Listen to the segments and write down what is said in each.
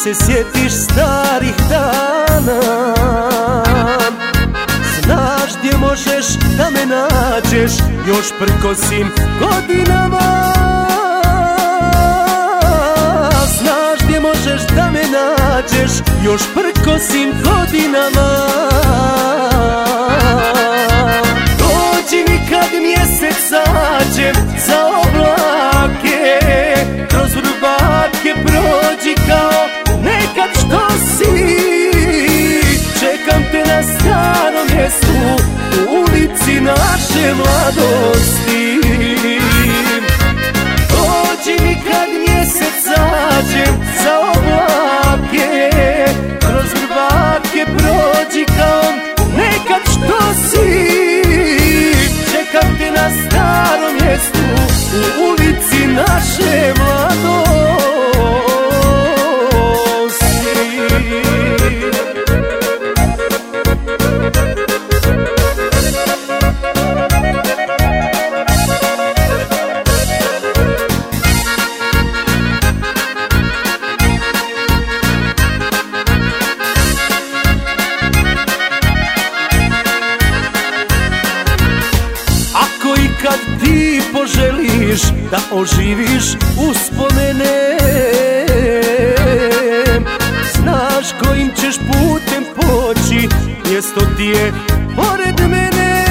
se sjetiš starih dana. Znaš gdje možeš da me nađeš još prkosim godinama. Znaš gdje možeš da me nađeš još prkosim godinama. Dođi mi kad mjesec zađem za oblake, kroz vrbake prođi kao nekad što si. Čekam te na starom mjestu u ulici naše mladosti. Dođi mi kad mjesec zađem za oblake, kroz vrbake prođi kao nekad što si. Čekam te na starom mjestu u ulici naše mladosti. Kad ti poželiš da oživiš uspomene, znaš kojim ćeš putem poći, mjesto ti je pored mene.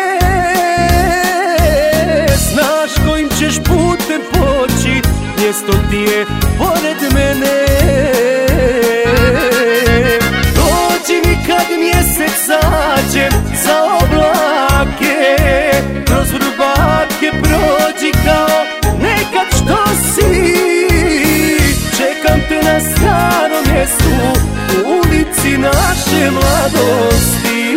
Znaš kojim ćeš putem poći, mjesto ti je pored mene. Dođi mi kad mjesec zađem za oblake, kroz vrbake prođi kao nekad što si. Čekam te na starom mjestu u ulici naše mladosti.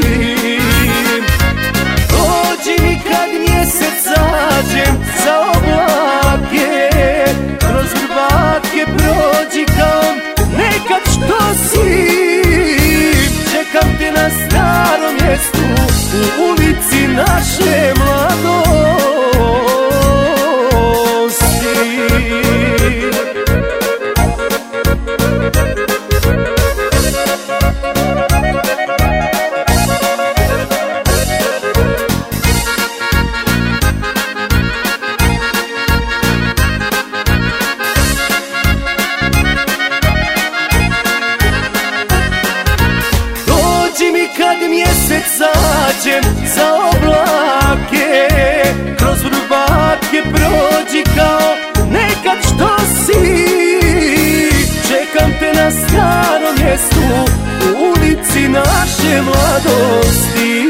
Dođi mi kad mjesec zađem za oblake, kroz vrbake prođi kao nekad što si. Čekam te na starom mjestu u ulici naše mladosti. Dođi mi kad mjesec zađem za oblake, kroz vrbake prođi kao nekad što si. Čekam te na starom mjestu u ulici naše mladosti.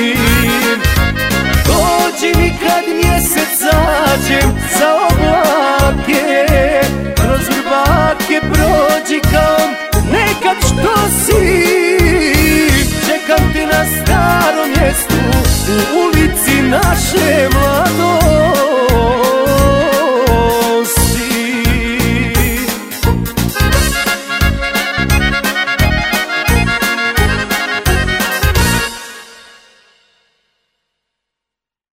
Dođi mi kad mjesec zađem za oblake, kroz vrbake prođi kao nekad što si. Čekam te na starom mjestu u ulici naše